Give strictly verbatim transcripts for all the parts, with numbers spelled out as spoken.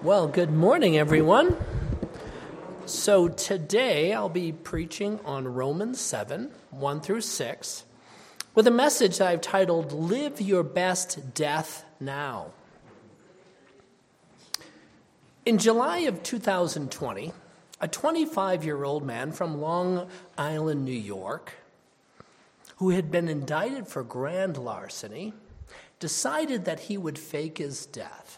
Well, good morning, everyone. So today I'll be preaching on Romans seven, one through six, with a message that I've titled, Live Your Best Death Now. In July of two thousand twenty, a twenty-five-year-old man from Long Island, New York, who had been indicted for grand larceny, decided that he would fake his death.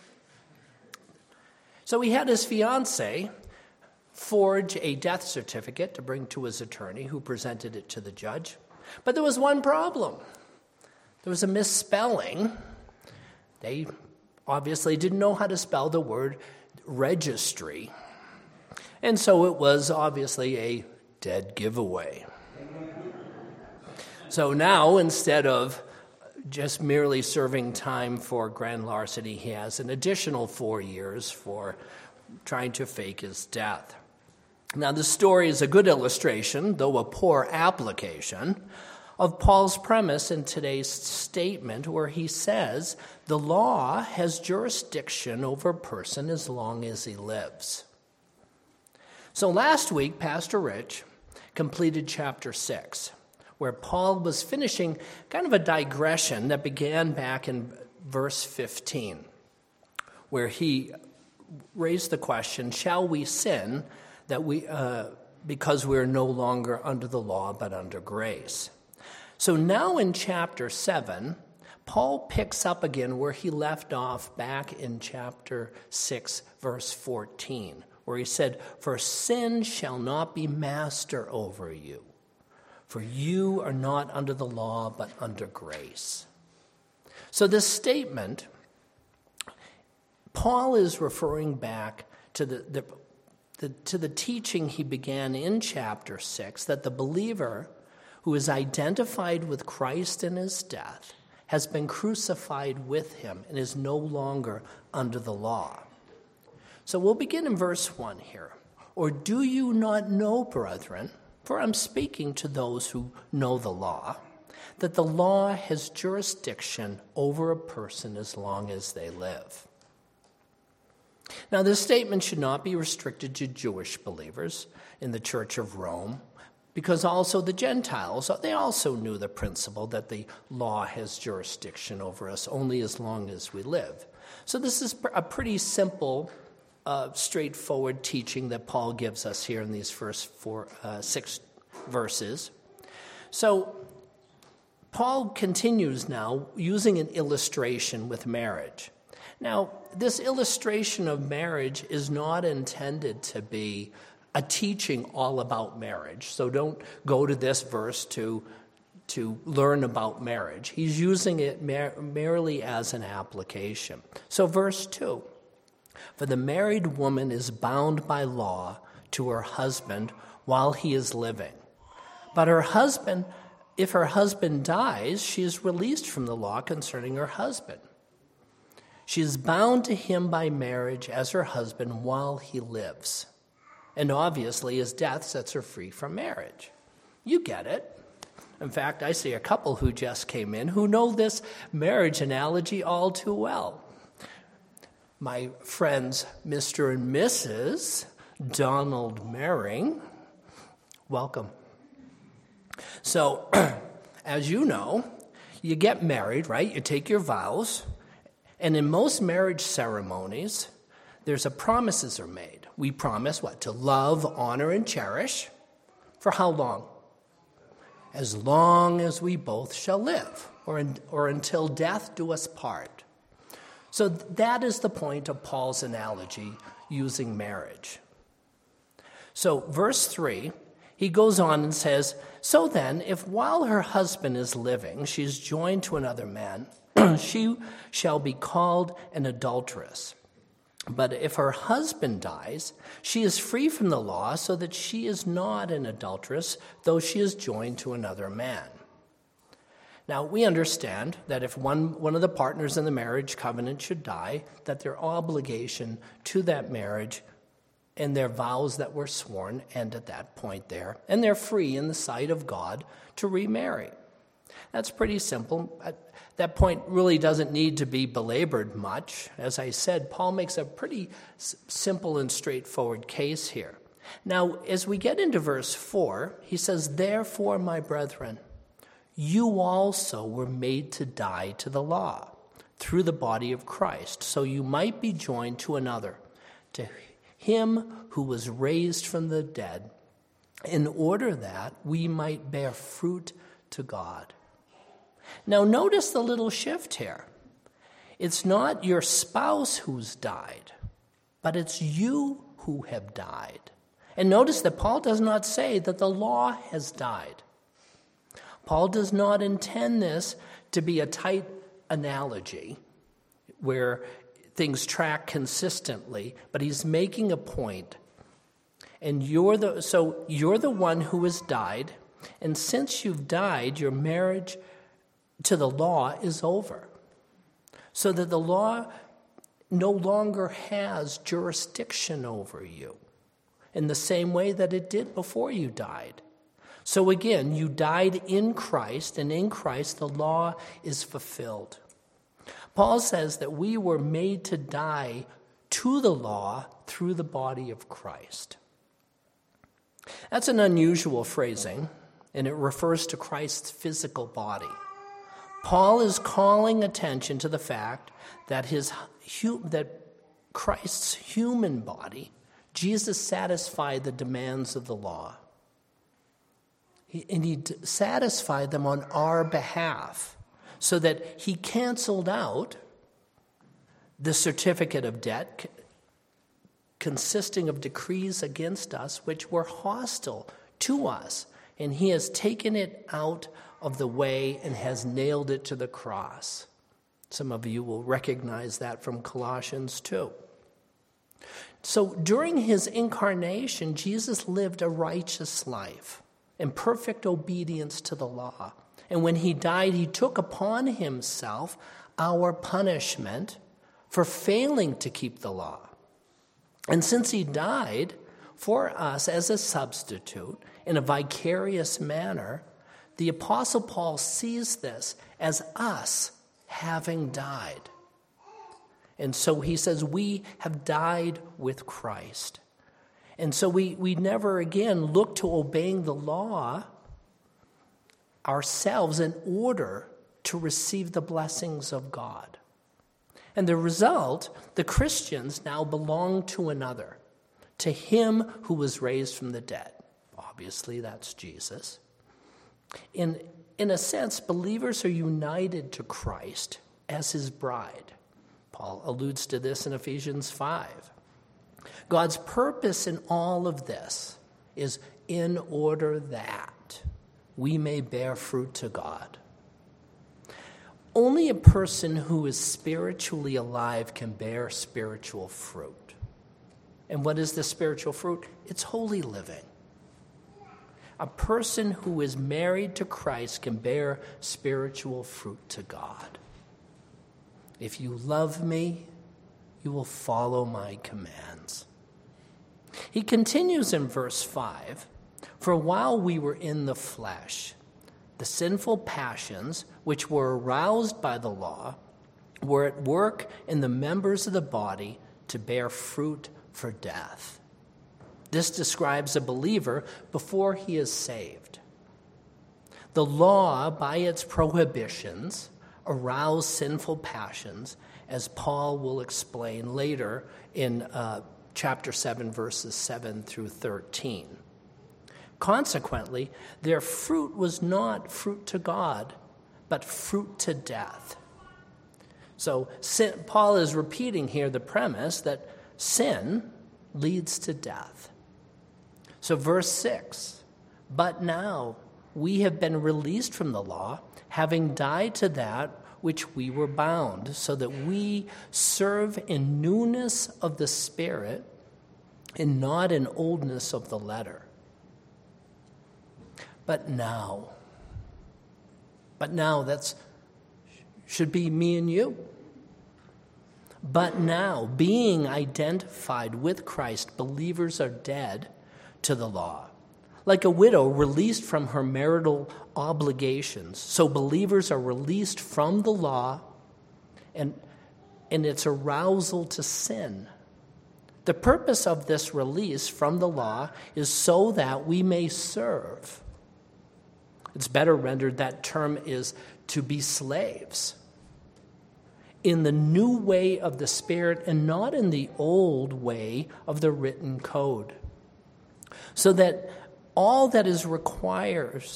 So he had his fiancée forge a death certificate to bring to his attorney, who presented it to the judge. But there was one problem. There was a misspelling. They obviously didn't know how to spell the word registry. And so it was obviously a dead giveaway. So now, instead of just merely serving time for grand larceny, he has an additional four years for trying to fake his death. Now, this story is a good illustration, though a poor application, of Paul's premise in today's statement, where he says the law has jurisdiction over a person as long as he lives. So last week, Pastor Rich completed chapter six, where Paul was finishing kind of a digression that began back in verse fifteen, where he raised the question, shall we sin that we uh, because we're no longer under the law but under grace? So now in chapter seven, Paul picks up again where he left off back in chapter six, verse fourteen, where he said, for sin shall not be master over you. For you are not under the law, but under grace. So this statement, Paul is referring back to the, the, the, to the teaching he began in chapter six, that the believer who is identified with Christ in his death has been crucified with him and is no longer under the law. So we'll begin in verse one here. Or do you not know, brethren, for I'm speaking to those who know the law, that the law has jurisdiction over a person as long as they live. Now, this statement should not be restricted to Jewish believers in the Church of Rome, because also the Gentiles, they also knew the principle that the law has jurisdiction over us only as long as we live. So this is a pretty simple Uh, straightforward teaching that Paul gives us here in these first four, uh, six verses. So Paul continues now using an illustration with marriage. Now, this illustration of marriage is not intended to be a teaching all about marriage. So don't go to this verse to, to learn about marriage. He's using it mer- merely as an application. So verse two. For the married woman is bound by law to her husband while he is living. But her husband, if her husband dies, she is released from the law concerning her husband. She is bound to him by marriage as her husband while he lives. And obviously his death sets her free from marriage. You get it. In fact, I see a couple who just came in who know this marriage analogy all too well. My friends, Mister and Missus Donald Mering, welcome. So, as you know, you get married, right? You take your vows, and in most marriage ceremonies, there's a promises are made. We promise what? To love, honor, and cherish. For how long? As long as we both shall live, or, in, or until death do us part. So that is the point of Paul's analogy using marriage. So verse three, he goes on and says, so then, if while her husband is living, she is joined to another man, she shall be called an adulteress. But if her husband dies, she is free from the law, so that she is not an adulteress, though she is joined to another man. Now, we understand that if one, one of the partners in the marriage covenant should die, that their obligation to that marriage and their vows that were sworn end at that point there, and they're free in the sight of God to remarry. That's pretty simple. That point really doesn't need to be belabored much. As I said, Paul makes a pretty s- simple and straightforward case here. Now, as we get into verse four, he says, "Therefore, my brethren, you also were made to die to the law through the body of Christ, so you might be joined to another, to him who was raised from the dead, in order that we might bear fruit to God." Now, notice the little shift here. It's not your spouse who's died, but it's you who have died. And notice that Paul does not say that the law has died. Paul does not intend this to be a tight analogy where things track consistently, but he's making a point. And you're the so you're the one who has died, and since you've died, your marriage to the law is over. So that the law no longer has jurisdiction over you in the same way that it did before you died. So again, you died in Christ, and in Christ the law is fulfilled. Paul says that we were made to die to the law through the body of Christ. That's an unusual phrasing, and it refers to Christ's physical body. Paul is calling attention to the fact that his that Christ's human body, Jesus satisfied the demands of the law. He, and he satisfied them on our behalf so that he canceled out the certificate of debt consisting of decrees against us which were hostile to us. And he has taken it out of the way and has nailed it to the cross. Some of you will recognize that from Colossians two. So during his incarnation, Jesus lived a righteous life in perfect obedience to the law. And when he died, he took upon himself our punishment for failing to keep the law. And since he died for us as a substitute in a vicarious manner, the Apostle Paul sees this as us having died. And so he says we have died with Christ. And so we, we never again look to obeying the law ourselves in order to receive the blessings of God. And the result, the Christians now belong to another, to him who was raised from the dead. Obviously, that's Jesus. In, in a sense, believers are united to Christ as his bride. Paul alludes to this in Ephesians five. God's purpose in all of this is in order that we may bear fruit to God. Only a person who is spiritually alive can bear spiritual fruit. And what is the spiritual fruit? It's holy living. A person who is married to Christ can bear spiritual fruit to God. If you love me, you will follow my commands. He continues in verse five, "For while we were in the flesh, the sinful passions which were aroused by the law were at work in the members of the body to bear fruit for death." This describes a believer before he is saved. The law, by its prohibitions, aroused sinful passions, as Paul will explain later in uh, chapter seven, verses seven through thirteen. Consequently, their fruit was not fruit to God, but fruit to death. So sin, Paul is repeating here the premise that sin leads to death. So verse six, "But now we have been released from the law, having died to that which we were bound, so that we serve in newness of the Spirit and not in oldness of the letter." But now, but now that's should be me and you. But now, being identified with Christ, believers are dead to the law, like a widow released from her marital obligations. So believers are released from the law and, and its arousal to sin. The purpose of this release from the law is so that we may serve. It's better rendered, that term is to be slaves in the new way of the Spirit and not in the old way of the written code. So that all that is requires,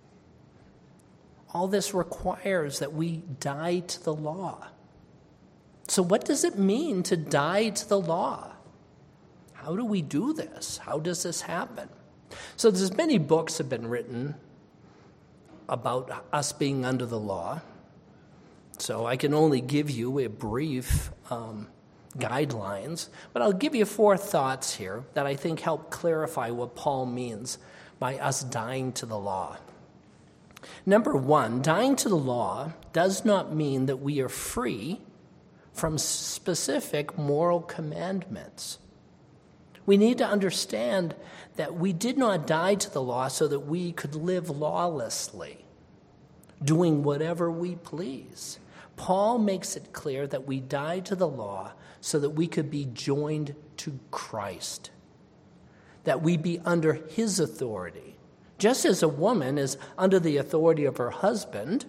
all this requires that we die to the law. So what does it mean to die to the law? How do we do this? How does this happen? So there's many books have been written about us being under the law. So I can only give you a brief um, guidelines, but I'll give you four thoughts here that I think help clarify what Paul means by us dying to the law. Number one, dying to the law does not mean that we are free from specific moral commandments. We need to understand that we did not die to the law so that we could live lawlessly, doing whatever we please. Paul makes it clear that we died to the law so that we could be joined to Christ, that we be under his authority. Just as a woman is under the authority of her husband,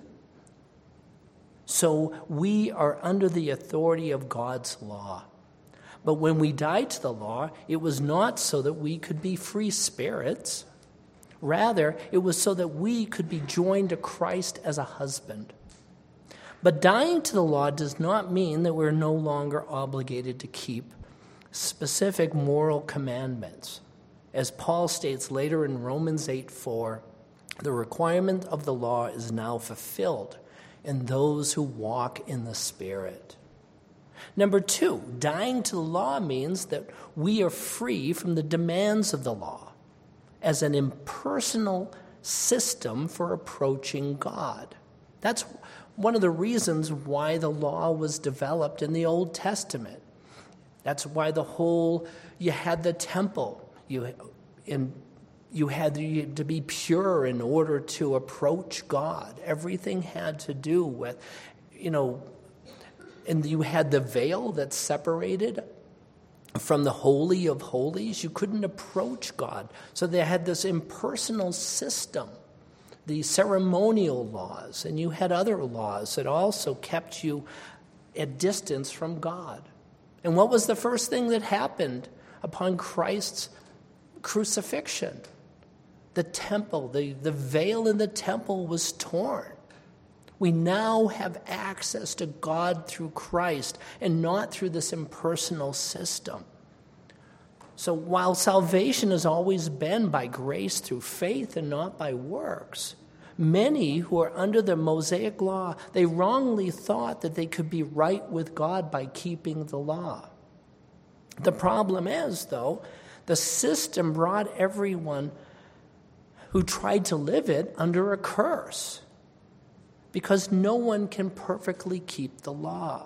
so we are under the authority of God's law. But when we died to the law, it was not so that we could be free spirits. Rather, it was so that we could be joined to Christ as a husband. But dying to the law does not mean that we're no longer obligated to keep specific moral commandments. As Paul states later in Romans eight four, the requirement of the law is now fulfilled in those who walk in the Spirit. Number two, dying to the law means that we are free from the demands of the law as an impersonal system for approaching God. That's one of the reasons why the law was developed in the Old Testament. That's why the whole, you had the temple, you, in, you had to be pure in order to approach God. Everything had to do with, you know, and you had the veil that separated from the Holy of Holies. You couldn't approach God. So they had this impersonal system, the ceremonial laws, and you had other laws that also kept you at distance from God. And what was the first thing that happened upon Christ's crucifixion? The temple, the, the veil in the temple was torn. We now have access to God through Christ and not through this impersonal system. So while salvation has always been by grace through faith and not by works, many who are under the Mosaic law, they wrongly thought that they could be right with God by keeping the law. The problem is, though, the system brought everyone who tried to live it under a curse, because no one can perfectly keep the law.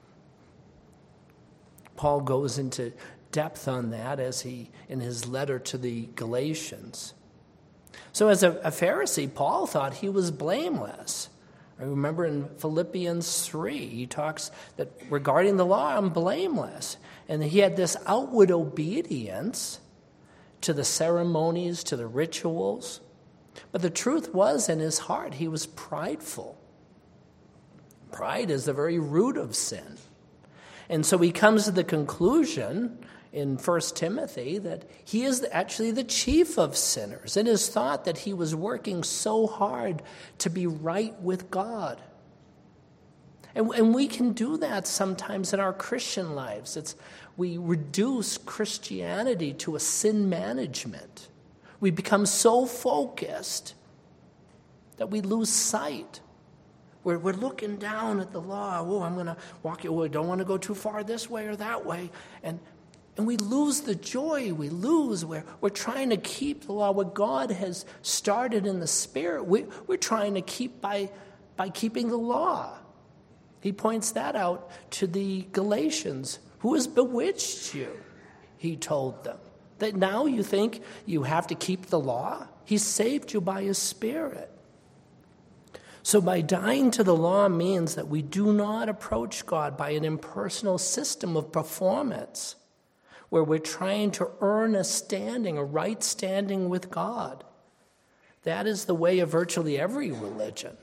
Paul goes into depth on that as he in his letter to the Galatians. So as a, a Pharisee, Paul thought he was blameless. I remember in Philippians three, he talks that regarding the law, I'm blameless. And he had this outward obedience to the ceremonies, to the rituals. But the truth was, in his heart, he was prideful. Pride is the very root of sin. And so he comes to the conclusion in First Timothy that he is actually the chief of sinners. It is thought that he was working so hard to be right with God. And, and we can do that sometimes in our Christian lives. It's, we reduce Christianity to a sin management. We become so focused that we lose sight. We're, we're looking down at the law. Oh, I'm going to walk. Oh, I don't want to go too far this way or that way. And and we lose the joy. We lose. We're, we're trying to keep the law. What God has started in the Spirit, we, we're trying to keep by, by keeping the law. He points that out to the Galatians. Who has bewitched you? He told them. That now you think you have to keep the law? He saved you by his Spirit. So by dying to the law means that we do not approach God by an impersonal system of performance where we're trying to earn a standing, a right standing with God. That is the way of virtually every religion.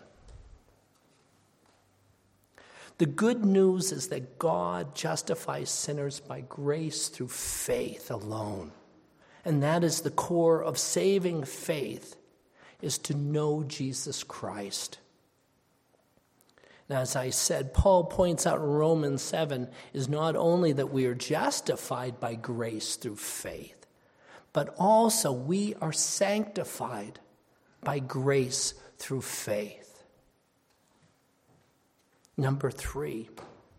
The good news is that God justifies sinners by grace through faith alone. And that is the core of saving faith, is to know Jesus Christ. Now, as I said, Paul points out in Romans seven is not only that we are justified by grace through faith, but also we are sanctified by grace through faith. Number three,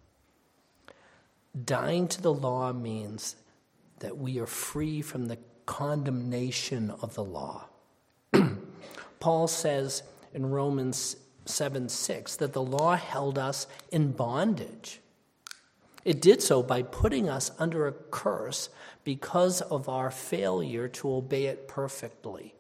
dying to the law means that we are free from the condemnation of the law. Paul says in Romans seven six that the law held us in bondage. It did so by putting us under a curse because of our failure to obey it perfectly.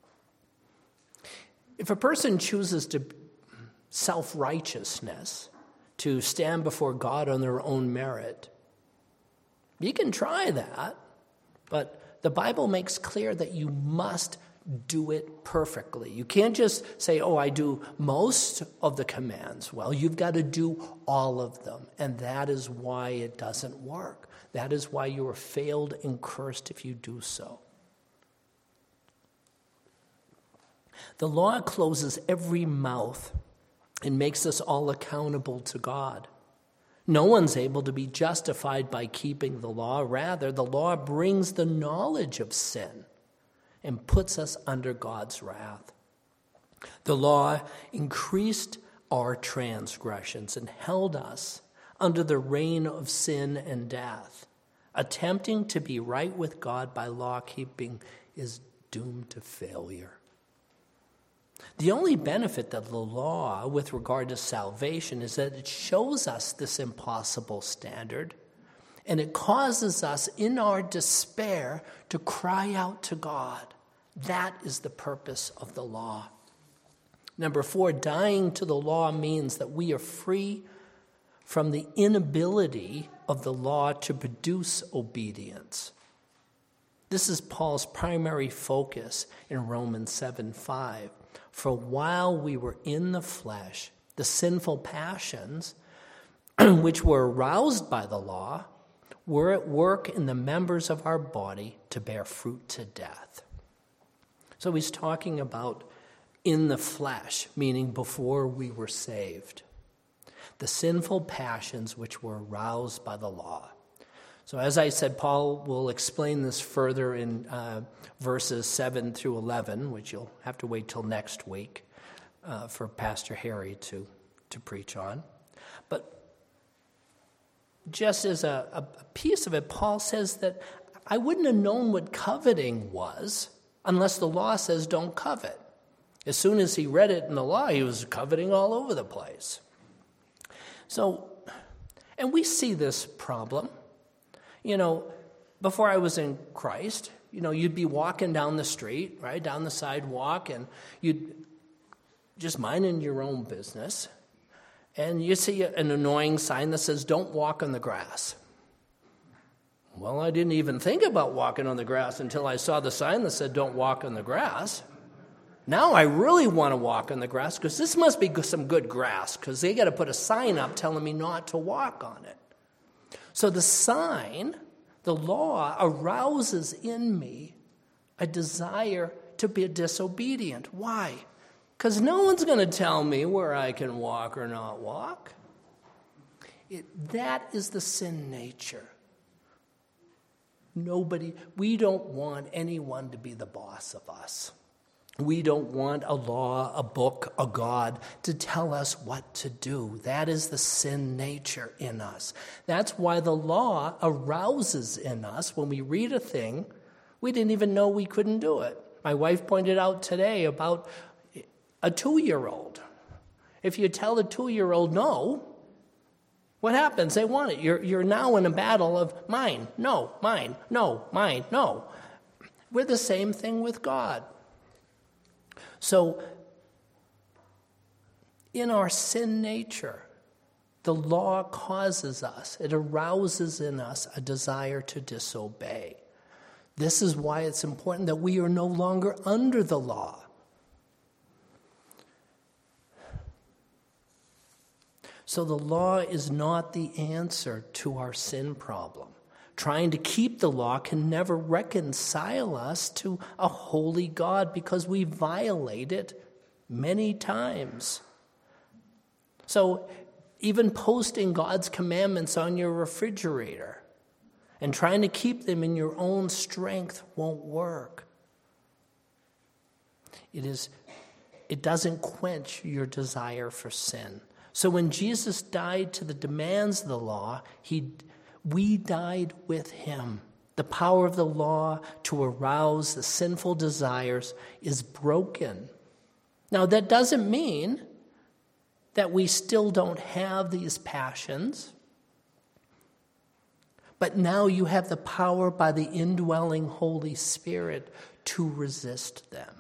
If a person chooses to self-righteousness, to stand before God on their own merit, you can try that, but the Bible makes clear that you must do it perfectly. You can't just say, oh, I do most of the commands. Well, you've got to do all of them, and that is why it doesn't work. That is why you are failed and cursed if you do so. The law closes every mouth and makes us all accountable to God. No one's able to be justified by keeping the law. Rather, the law brings the knowledge of sin and puts us under God's wrath. The law increased our transgressions and held us under the reign of sin and death. Attempting to be right with God by law-keeping is doomed to failure. The only benefit of the law with regard to salvation is that it shows us this impossible standard, and it causes us in our despair to cry out to God. That is the purpose of the law. Number four, dying to the law means that we are free from the inability of the law to produce obedience. This is Paul's primary focus in Romans seven five. For while we were in the flesh, the sinful passions, which were aroused by the law, were at work in the members of our body to bear fruit to death. So he's talking about in the flesh, meaning before we were saved. The sinful passions which were aroused by the law. So as I said, Paul will explain this further in uh, verses seven through eleven, which you'll have to wait till next week uh, for Pastor Harry to, to preach on. But just as a, a piece of it, Paul says that I wouldn't have known what coveting was unless the law says don't covet. As soon as he read it in the law, he was coveting all over the place. So, and we see this problem. You know, before I was in Christ, you know, you'd be walking down the street, right, down the sidewalk, and you'd just minding your own business, and you see an annoying sign that says, don't walk on the grass. Well, I didn't even think about walking on the grass until I saw the sign that said, don't walk on the grass. Now I really want to walk on the grass because this must be some good grass because they got to put a sign up telling me not to walk on it. So the sign, the law, arouses in me a desire to be disobedient. Why? Because no one's going to tell me where I can walk or not walk. It, that is the sin nature. Nobody, we don't want anyone to be the boss of us. We don't want a law, a book, a God to tell us what to do. That is the sin nature in us. That's why the law arouses in us when we read a thing, we didn't even know we couldn't do it. My wife pointed out today about a two-year-old. If you tell a two-year-old no, what happens? They want it. You're, you're now in a battle of mine, no, mine, no, mine, no. We're the same thing with God. So, in our sin nature, the law causes us, it arouses in us a desire to disobey. This is why it's important that we are no longer under the law. So the law is not the answer to our sin problem. Trying to keep the law can never reconcile us to a holy God because we violate it many times. So even posting God's commandments on your refrigerator and trying to keep them in your own strength won't work. It is, it doesn't quench your desire for sin. So when Jesus died to the demands of the law, he, we died with him. The power of the law to arouse the sinful desires is broken. Now, that doesn't mean that we still don't have these passions, but now you have the power by the indwelling Holy Spirit to resist them.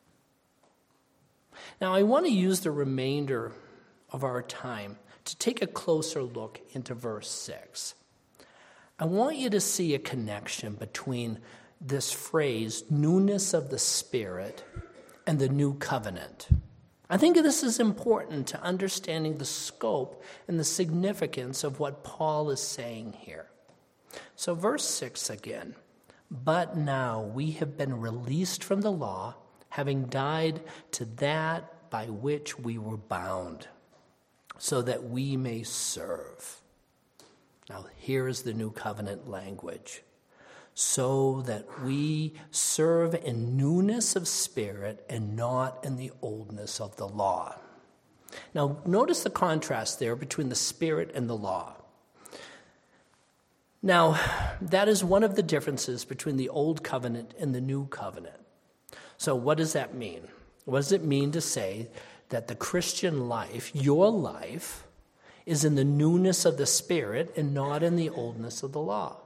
Now, I want to use the remainder of our time to take a closer look into verse six. I want you to see a connection between this phrase, newness of the Spirit, and the new covenant. I think this is important to understanding the scope and the significance of what Paul is saying here. So verse six again. But now we have been released from the law, having died to that by which we were bound, so that we may serve. Now here is the new covenant language. So that we serve in newness of spirit and not in the oldness of the law. Now, notice the contrast there between the Spirit and the law. Now, that is one of the differences between the Old Covenant and the New Covenant. So what does that mean? What does it mean to say that the Christian life, your life, is in the newness of the Spirit and not in the oldness of the law?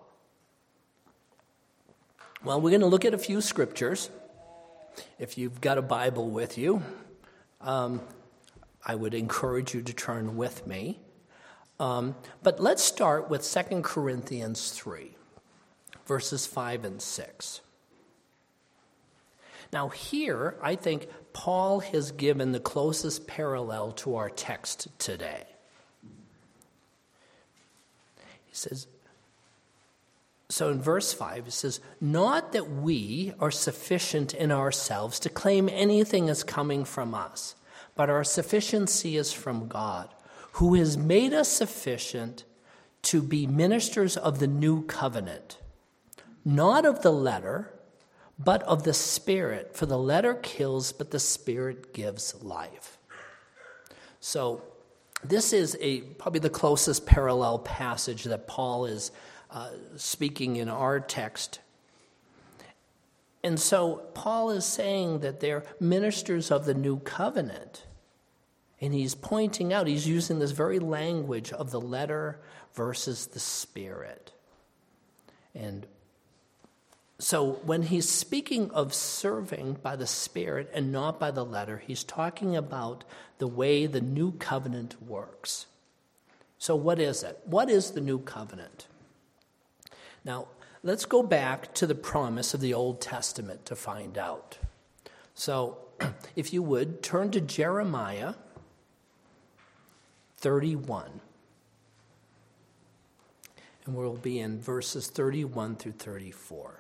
Well, we're going to look at a few scriptures. If you've got a Bible with you, um, I would encourage you to turn with me. Um, but let's start with Second Corinthians three, verses five and six. Now here, I think Paul has given the closest parallel to our text today. He says, So in verse five, it says, not that we are sufficient in ourselves to claim anything is coming from us, but our sufficiency is from God, who has made us sufficient to be ministers of the new covenant, not of the letter, but of the Spirit. For the letter kills, but the Spirit gives life. So this is a probably the closest parallel passage that Paul is Uh, speaking in our text. And so Paul is saying that they're ministers of the new covenant. And he's pointing out, he's using this very language of the letter versus the Spirit. And so when he's speaking of serving by the Spirit and not by the letter, he's talking about the way the new covenant works. So what is it? What is the new covenant? Now, let's go back to the promise of the Old Testament to find out. So, if you would, turn to Jeremiah thirty-one. And we'll be in verses thirty-one through thirty-four.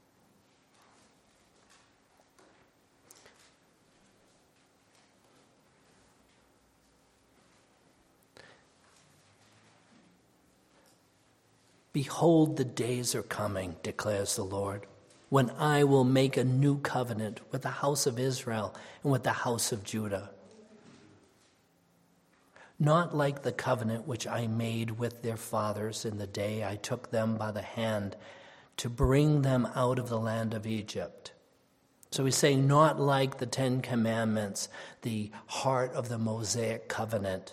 Behold, the days are coming, declares the Lord, when I will make a new covenant with the house of Israel and with the house of Judah. Not like the covenant which I made with their fathers in the day I took them by the hand to bring them out of the land of Egypt. So he's saying not like the Ten Commandments, the heart of the Mosaic covenant.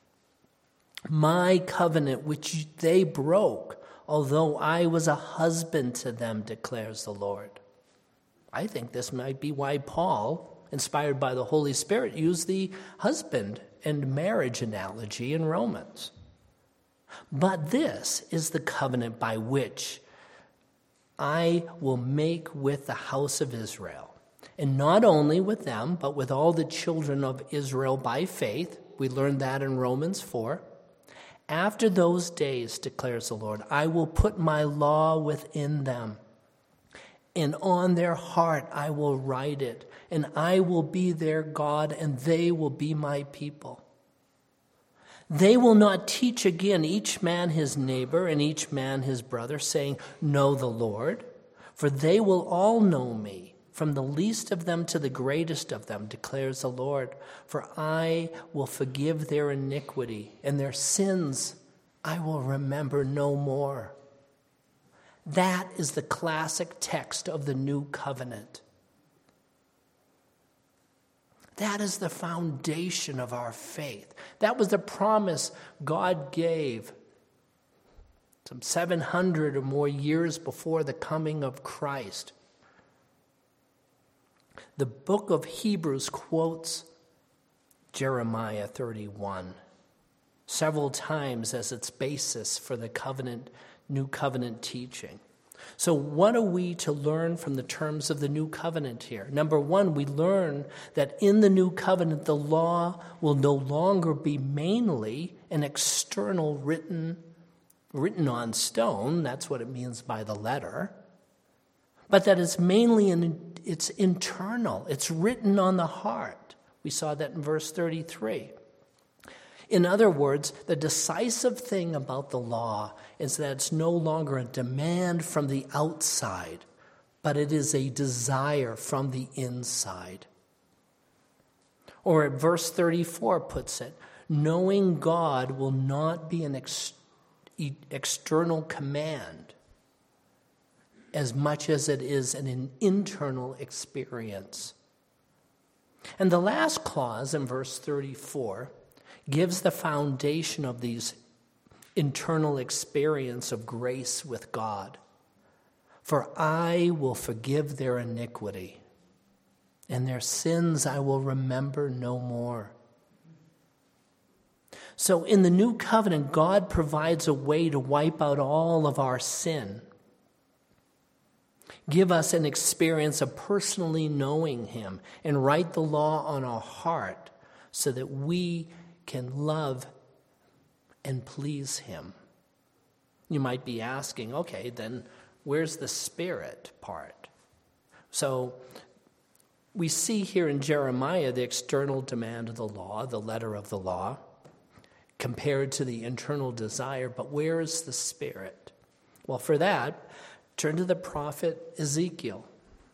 My covenant which they broke, although I was a husband to them, declares the Lord. I think this might be why Paul, inspired by the Holy Spirit, used the husband and marriage analogy in Romans. But this is the covenant by which I will make with the house of Israel, and not only with them, but with all the children of Israel by faith. We learned that in Romans four. After those days, declares the Lord, I will put my law within them, and on their heart I will write it, and I will be their God, and they will be my people. They will not teach again each man his neighbor and each man his brother, saying, know the Lord, for they will all know me, from the least of them to the greatest of them, declares the Lord. For I will forgive their iniquity, and their sins I will remember no more. That is the classic text of the new covenant. That is the foundation of our faith. That was the promise God gave some seven hundred or more years before the coming of Christ. The book of Hebrews quotes Jeremiah thirty-one several times as its basis for the covenant, new covenant teaching. So what are we to learn from the terms of the new covenant here? Number one, we learn that in the new covenant, the law will no longer be mainly an external written, written on stone. That's what it means by the letter. But that it's mainly an, it's internal. It's written on the heart. We saw that in verse thirty-three. In other words, the decisive thing about the law is that it's no longer a demand from the outside, but it is a desire from the inside. Or at verse thirty-four puts it, knowing God will not be an ex- external command as much as it is an internal experience. And the last clause in verse thirty-four gives the foundation of these internal experience of grace with God. For I will forgive their iniquity, and their sins I will remember no more. So in the new covenant, God provides a way to wipe out all of our sin, give us an experience of personally knowing him, and write the law on our heart so that we can love and please him. You might be asking, okay, then where's the Spirit part? So we see here in Jeremiah the external demand of the law, the letter of the law, compared to the internal desire, but where is the Spirit? Well, for that, turn to the prophet Ezekiel.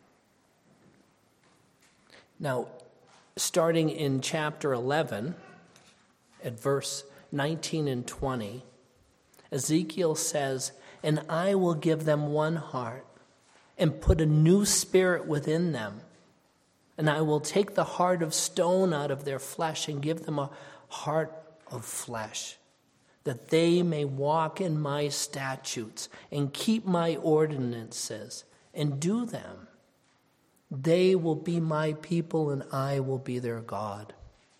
Now, starting in chapter eleven, at verse nineteen and twenty, Ezekiel says, and I will give them one heart and put a new spirit within them. And I will take the heart of stone out of their flesh and give them a heart of flesh, that they may walk in my statutes and keep my ordinances and do them. They will be my people and I will be their God.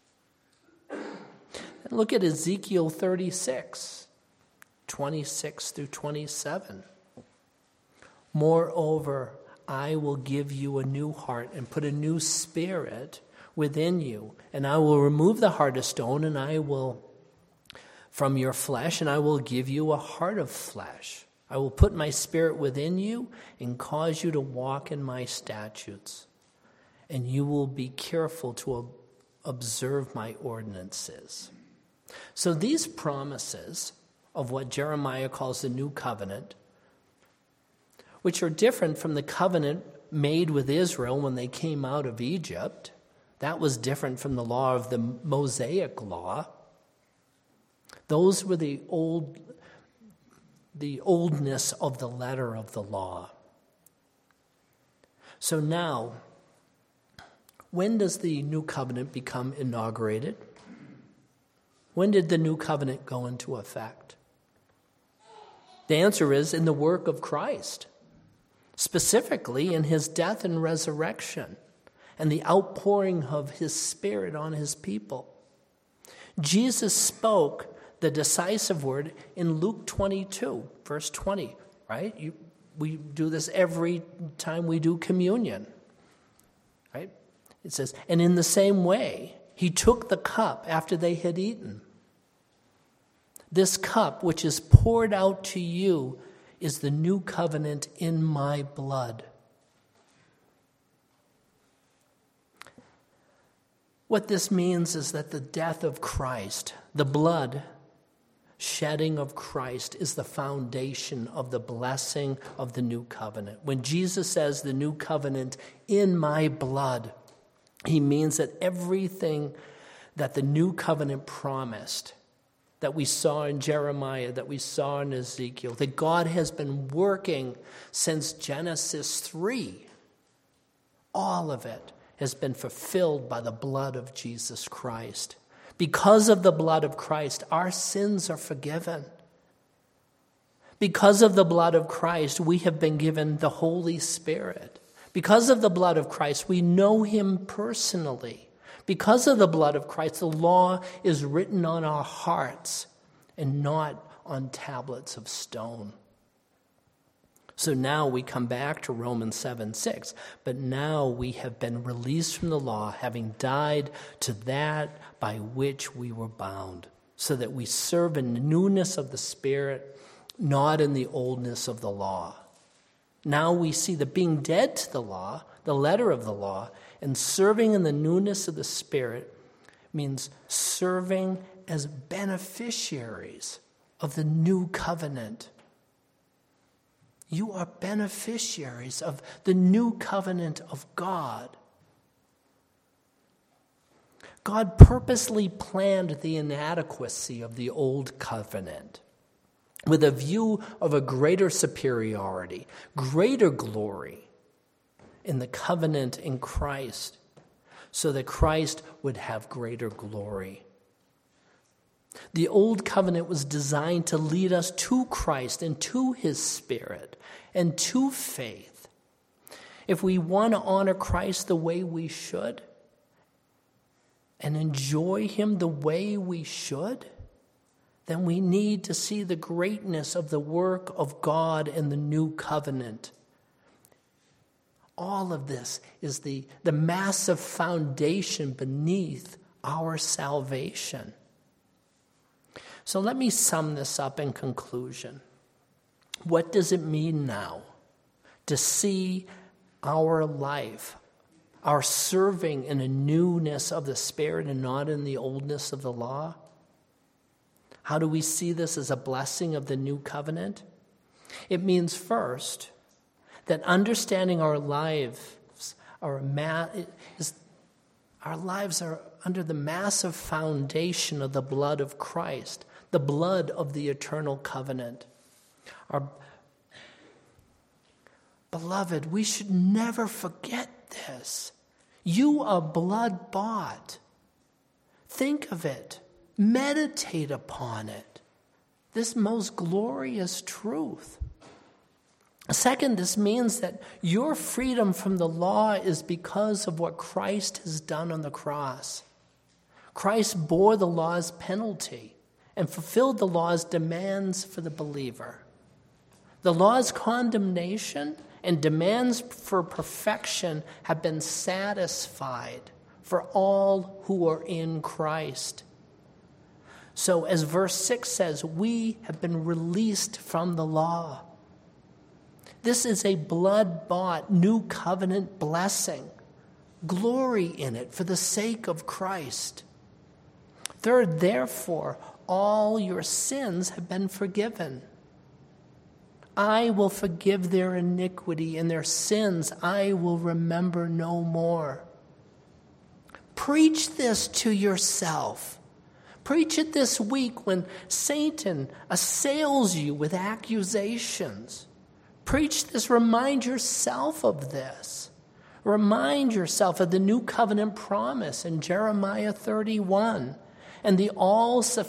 Look at Ezekiel thirty-six, twenty-six through twenty-seven. Moreover, I will give you a new heart and put a new spirit within you, and I will remove the heart of stone, and I will from your flesh, and I will give you a heart of flesh. I will put my spirit within you and cause you to walk in my statutes, and you will be careful to observe my ordinances. So these promises of what Jeremiah calls the new covenant, which are different from the covenant made with Israel when they came out of Egypt, that was different from the law of the Mosaic law. Those were the old, the oldness of the letter of the law. So now, when does the new covenant become inaugurated? When did the new covenant go into effect? The answer is in the work of Christ. specifically in his death and resurrection and the outpouring of his Spirit on his people. Jesus spoke the decisive word in Luke twenty-two, verse twenty, right? You, we do this every time we do communion, right? It says, and in the same way, he took the cup after they had eaten. This cup, which is poured out to you, is the new covenant in my blood. What this means is that the death of Christ, the blood shedding of Christ, is the foundation of the blessing of the new covenant. When Jesus says the new covenant in my blood, he means that everything that the new covenant promised, that we saw in Jeremiah, that we saw in Ezekiel, that God has been working since Genesis three, all of it has been fulfilled by the blood of Jesus Christ. Because of the blood of Christ, our sins are forgiven. Because of the blood of Christ, we have been given the Holy Spirit. Because of the blood of Christ, we know him personally. Because of the blood of Christ, the law is written on our hearts and not on tablets of stone. So now we come back to Romans seven six. But now we have been released from the law, having died to that by which we were bound, so that we serve in the newness of the Spirit, not in the oldness of the law. Now we see that being dead to the law, the letter of the law, and serving in the newness of the Spirit means serving as beneficiaries of the new covenant. You are beneficiaries of the new covenant of God. God purposely planned the inadequacy of the old covenant with a view of a greater superiority, greater glory in the covenant in Christ, so that Christ would have greater glory. The old covenant was designed to lead us to Christ and to his Spirit and to faith. If we want to honor Christ the way we should and enjoy him the way we should, then we need to see the greatness of the work of God in the new covenant. All of this is the, the massive foundation beneath our salvation. So let me sum this up in conclusion. What does it mean now to see our life, our serving in a newness of the Spirit and not in the oldness of the law? How do we see this as a blessing of the new covenant? It means first that understanding our lives, our, ma- is, our lives are under the massive foundation of the blood of Christ, the blood of the eternal covenant. Our beloved, we should never forget this. You are blood bought. Think of it. Meditate upon it. This most glorious truth. Second, this means that your freedom from the law is because of what Christ has done on the cross. Christ bore the law's penalty and fulfilled the law's demands for the believer. The law's condemnation and demands for perfection have been satisfied for all who are in Christ. So as verse six says, we have been released from the law. This is a blood-bought new covenant blessing. Glory in it for the sake of Christ. Third, therefore, all your sins have been forgiven. I will forgive their iniquity, and their sins I will remember no more. Preach this to yourself. Preach it this week when Satan assails you with accusations. Preach this. Remind yourself of this. Remind yourself of the new covenant promise in Jeremiah thirty-one and the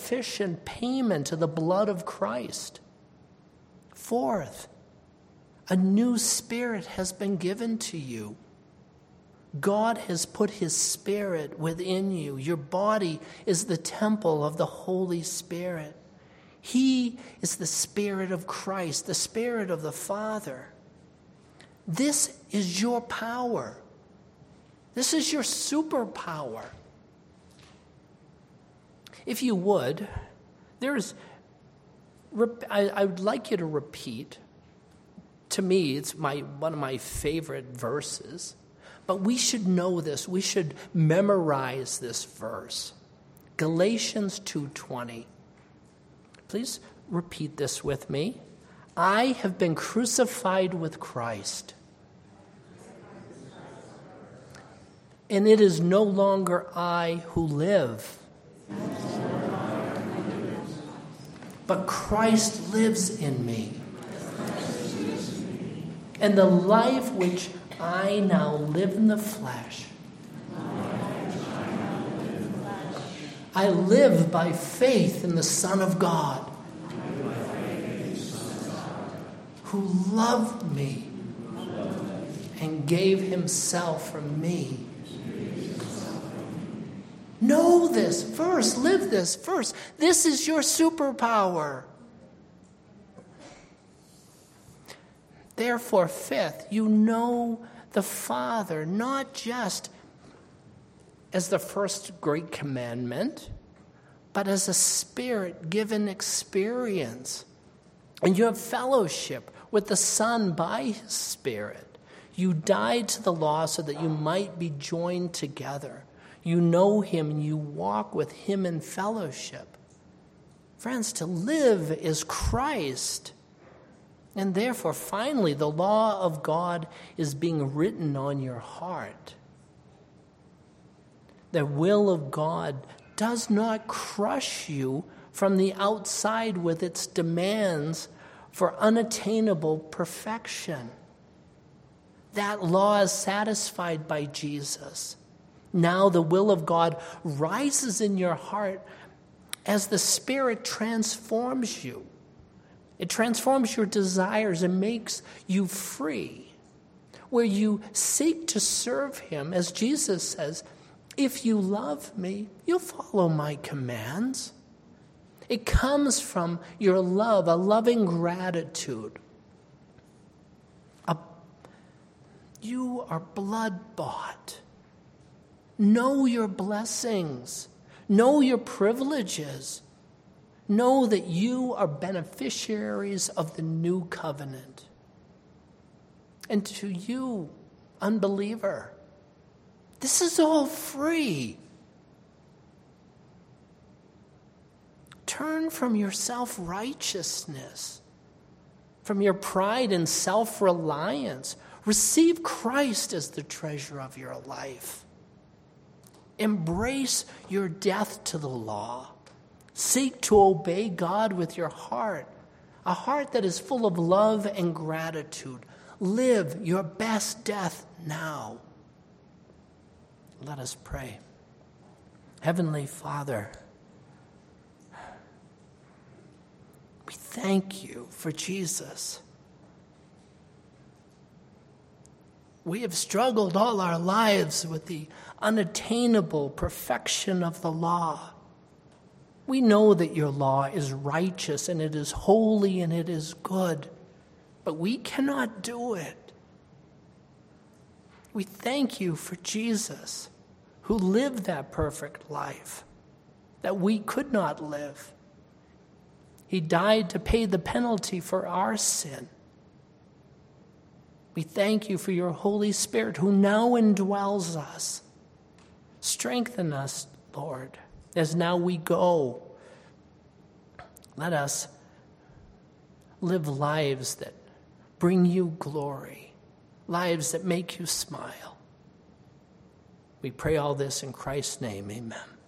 all-sufficient payment of the blood of Christ. Fourth, A new spirit has been given to you. God has put his Spirit within you. Your body is the temple of the Holy Spirit. He is the Spirit of Christ, the Spirit of the Father. This is your power. This is your superpower. If you would, there's, I, I would like you to repeat. To me, it's my one of my favorite verses. But we should know this. We should memorize this verse. Galatians two twenty. Please repeat this with me. I have been crucified with Christ. And it is no longer I who live, but Christ lives in me. And the life which I now live in the flesh, I live by faith in the Son of God, who loved me and gave himself for me. Know this verse, live this verse. This is your superpower. Therefore, fifth, you know the Father, not just as the first great commandment, but as a Spirit-given experience. And you have fellowship with the Son by his Spirit. You died to the law so that you might be joined together. You know him and you walk with him in fellowship. Friends, to live is Christ. And therefore, finally, the law of God is being written on your heart. The will of God does not crush you from the outside with its demands for unattainable perfection. That law is satisfied by Jesus. Now the will of God rises in your heart as the Spirit transforms you. It transforms your desires and makes you free, where you seek to serve him. As Jesus says, if you love me, you'll follow my commands. It comes from your love, a loving gratitude. A, you are blood-bought. Know your blessings. Know your privileges. Know that you are beneficiaries of the new covenant. And to you, unbeliever, this is all free. Turn from your self-righteousness, from your pride and self-reliance. Receive Christ as the treasure of your life. Embrace your death to the law. Seek to obey God with your heart, a heart that is full of love and gratitude. Live your best death now. Let us pray. Heavenly Father, we thank you for Jesus. We have struggled all our lives with the unattainable perfection of the law. We know that your law is righteous and it is holy and it is good, but we cannot do it. We thank you for Jesus, who lived that perfect life that we could not live. He died to pay the penalty for our sin. We thank you for your Holy Spirit, who now indwells us. Strengthen us, Lord, as now we go. Let us live lives that bring you glory, lives that make you smile. We pray all this in Christ's name, amen.